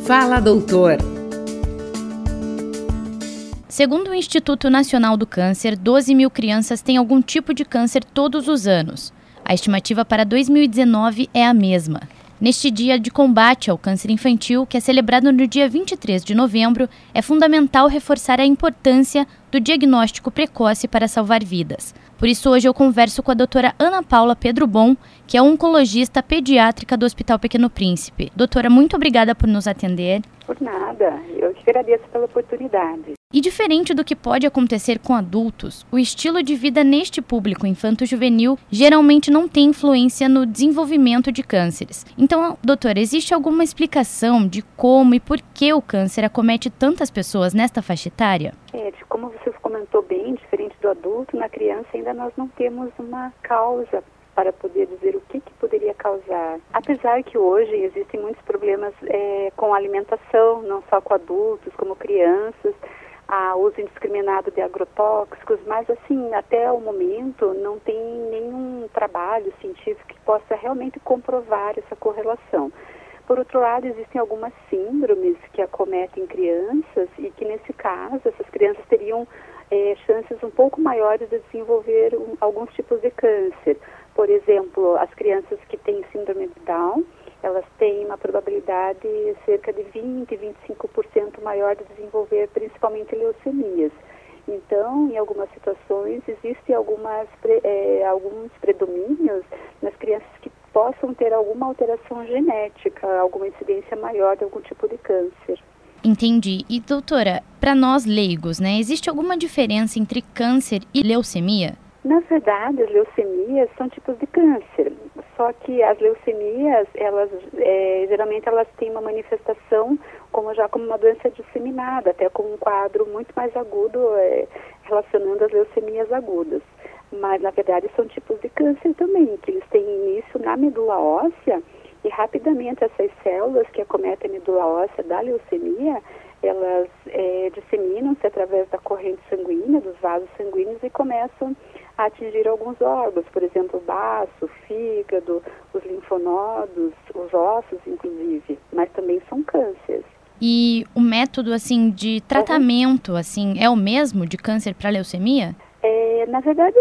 Fala, doutor! Segundo o Instituto Nacional do Câncer, 12 mil crianças têm algum tipo de câncer todos os anos. A estimativa para 2019 é a mesma. Neste dia de combate ao câncer infantil, que é celebrado no dia 23 de novembro, é fundamental reforçar a importância do diagnóstico precoce para salvar vidas. Por isso, hoje eu converso com a doutora Ana Paula Pedro Bon, que é oncologista pediátrica do Hospital Pequeno Príncipe. Doutora, muito obrigada por nos atender. Por nada, eu te agradeço pela oportunidade. E diferente do que pode acontecer com adultos, o estilo de vida neste público infanto-juvenil geralmente não tem influência no desenvolvimento de cânceres. Então, doutora, existe alguma explicação de como e por que o câncer acomete tantas pessoas nesta faixa etária? Como você comentou bem, diferente do adulto, na criança ainda nós não temos uma causa para poder dizer o que poderia causar. Apesar que hoje existem muitos problemas com a alimentação, não só com adultos, como crianças, a uso indiscriminado de agrotóxicos, mas assim, até o momento não tem nenhum trabalho científico que possa realmente comprovar essa correlação. Por outro lado, existem algumas síndromes que acometem crianças e que, nesse caso, essas crianças teriam chances um pouco maiores de desenvolver alguns tipos de câncer. Por exemplo, as crianças que têm síndrome de Down, elas têm uma probabilidade cerca de 20-25% maior de desenvolver principalmente leucemias. Então, em algumas situações, existem alguns predomínios nas crianças que possam ter alguma alteração genética, alguma incidência maior de algum tipo de câncer. Entendi. E, doutora, para nós leigos, existe alguma diferença entre câncer e leucemia? Na verdade, as leucemias são tipos de câncer, só que as leucemias, geralmente elas têm uma manifestação como uma doença disseminada, até com um quadro muito mais agudo, relacionando as leucemias agudas. Mas, na verdade, são tipos de câncer também, que eles têm início na medula óssea e rapidamente essas células que acometem a medula óssea da leucemia, elas disseminam-se através da corrente sanguínea, dos vasos sanguíneos e começam a atingir alguns órgãos, por exemplo, o baço, o fígado, os linfonodos, os ossos, inclusive, mas também são cânceres. E o método, de tratamento, é o mesmo de câncer para leucemia? Na verdade,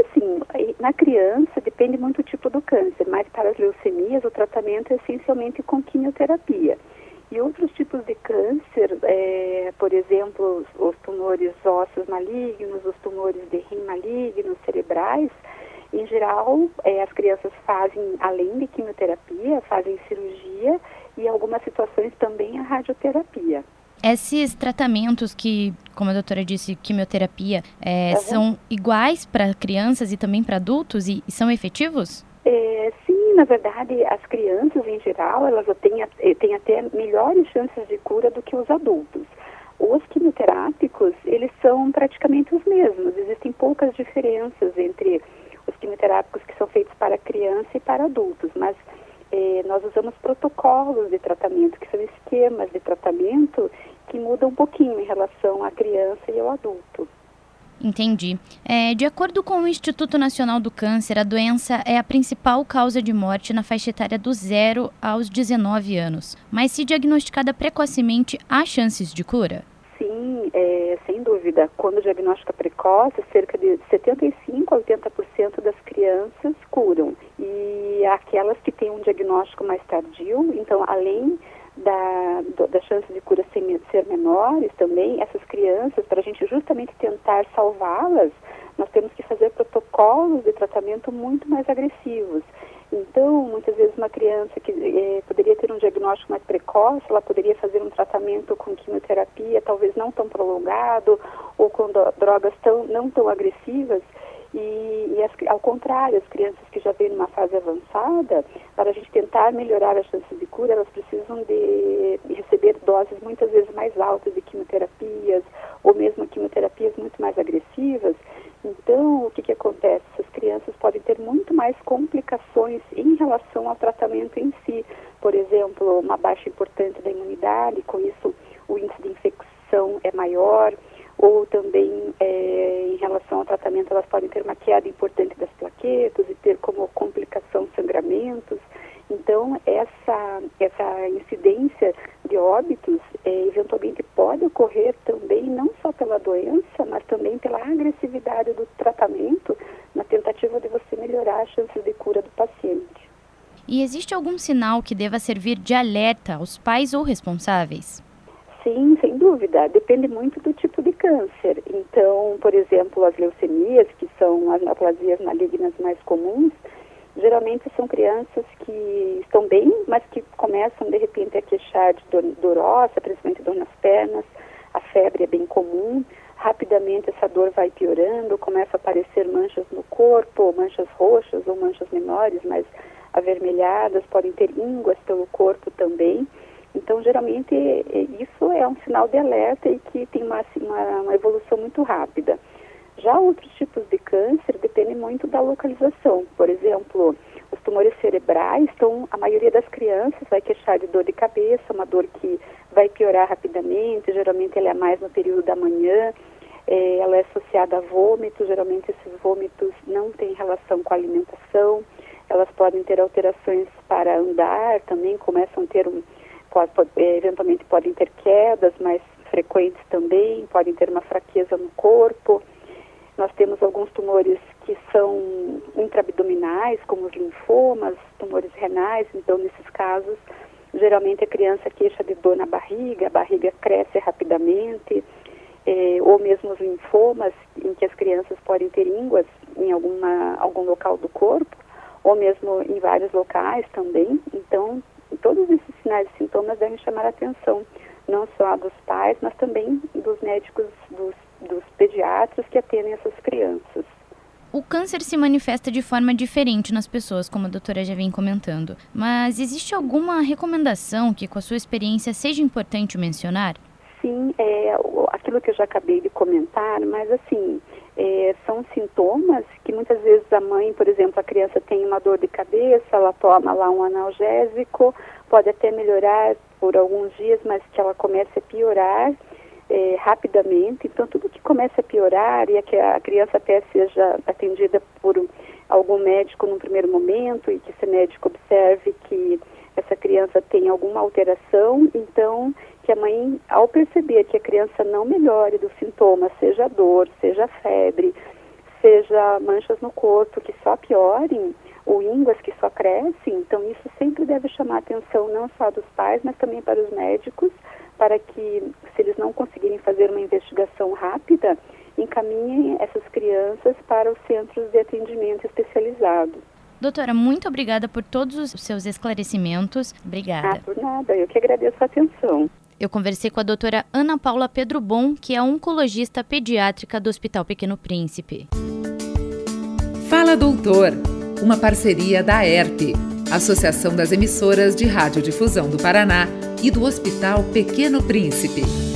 na criança depende muito do tipo do câncer, mas para as leucemias o tratamento é essencialmente com quimioterapia. E outros tipos de câncer, por exemplo, os tumores ósseos malignos, os tumores de rim malignos, cerebrais, em geral, as crianças fazem, além de quimioterapia, fazem cirurgia e em algumas situações também a radioterapia. Esses tratamentos que, como a doutora disse, quimioterapia, são iguais para crianças e também para adultos e são efetivos? Sim, na verdade, as crianças em geral, elas têm até melhores chances de cura do que os adultos. Os quimioterápicos, eles são praticamente os mesmos. Existem poucas diferenças entre os quimioterápicos que são feitos para criança e para adultos, mas nós usamos protocolos de tratamento, que são esquemas de tratamento que mudam um pouquinho em relação à criança e ao adulto. Entendi. De acordo com o Instituto Nacional do Câncer, a doença é a principal causa de morte na faixa etária do 0 aos 19 anos. Mas se diagnosticada precocemente, há chances de cura? Sim, sem dúvida. Quando o diagnóstico é precoce, cerca de 75% a 80% das crianças curam. E aquelas que têm um diagnóstico mais tardio, então, além da chance de cura ser menores também, essas crianças, para a gente justamente tentar salvá-las, nós temos que fazer protocolos de tratamento muito mais agressivos. Então, muitas vezes uma criança que poderia ter um diagnóstico mais precoce, ela poderia fazer um tratamento com quimioterapia, talvez não tão prolongado, ou com drogas não tão agressivas, ao contrário, as crianças que já vêm numa fase avançada, para a gente tentar melhorar as chances de cura, elas precisam de receber doses muitas vezes mais altas de quimioterapias, ou mesmo quimioterapias muito mais agressivas. Então, o que acontece? Essas crianças podem ter muito mais complicações em relação ao tratamento em si. Por exemplo, uma baixa importante da imunidade, com isso o índice de infecção é maior, ou também em relação ao tratamento elas podem ter uma queda importante das plaquetas e ter como complicação sangramentos. Então, essa incidência de óbitos decorrer também não só pela doença, mas também pela agressividade do tratamento na tentativa de você melhorar as chances de cura do paciente. E existe algum sinal que deva servir de alerta aos pais ou responsáveis? Sim, sem dúvida. Depende muito do tipo de câncer. Então, por exemplo, as leucemias, que são as neoplasias malignas mais comuns, geralmente são crianças que estão bem, mas que começam de repente a queixar de dor óssea, principalmente dor nas pernas. A febre é bem comum. Rapidamente essa dor vai piorando, começa a aparecer manchas no corpo, manchas roxas ou manchas menores, mas avermelhadas, podem ter ínguas pelo corpo também. Então, geralmente, isso é um sinal de alerta e que tem uma evolução muito rápida. Já outros tipos de câncer dependem muito da localização. Por exemplo, os tumores cerebrais, então, a maioria das crianças vai queixar de dor de cabeça, uma dor que vai piorar rapidamente, geralmente ela é mais no período da manhã, ela é associada a vômitos, geralmente esses vômitos não têm relação com a alimentação, elas podem ter alterações para andar, também começam a ter eventualmente podem ter quedas mais frequentes também, podem ter uma fraqueza no corpo. Nós temos alguns tumores que são intraabdominais, como os linfomas, tumores renais, então nesses casos, geralmente a criança queixa de dor na barriga, a barriga cresce rapidamente, ou mesmo os linfomas, em que as crianças podem ter ínguas em algum local do corpo, ou mesmo em vários locais também. Então, todos esses sinais e sintomas devem chamar a atenção, não só dos pais, mas também dos médicos, dos pediatras que atendem essas crianças. O câncer se manifesta de forma diferente nas pessoas, como a doutora já vem comentando. Mas existe alguma recomendação que, com a sua experiência, seja importante mencionar? Sim, aquilo que eu já acabei de comentar, mas assim, são sintomas que muitas vezes a mãe, por exemplo, a criança tem uma dor de cabeça, ela toma lá um analgésico, pode até melhorar por alguns dias, mas que ela comece a piorar rapidamente. Então, tudo que começa a piorar e que a criança até seja atendida por algum médico no primeiro momento e que esse médico observe que essa criança tem alguma alteração, então que a mãe, ao perceber que a criança não melhore dos sintomas, seja dor, seja febre, seja manchas no corpo que só piorem, ou ínguas que só crescem, então isso sempre deve chamar a atenção não só dos pais, mas também para os médicos, para que, se eles não conseguirem fazer uma investigação rápida, encaminhem essas crianças para os centros de atendimento especializado. Doutora, muito obrigada por todos os seus esclarecimentos. Obrigada. Por nada, eu que agradeço a atenção. Eu conversei com a doutora Ana Paula Pedro Bon, que é oncologista pediátrica do Hospital Pequeno Príncipe. Fala Doutor, uma parceria da AERP, Associação das Emissoras de Radiodifusão do Paraná, e do Hospital Pequeno Príncipe.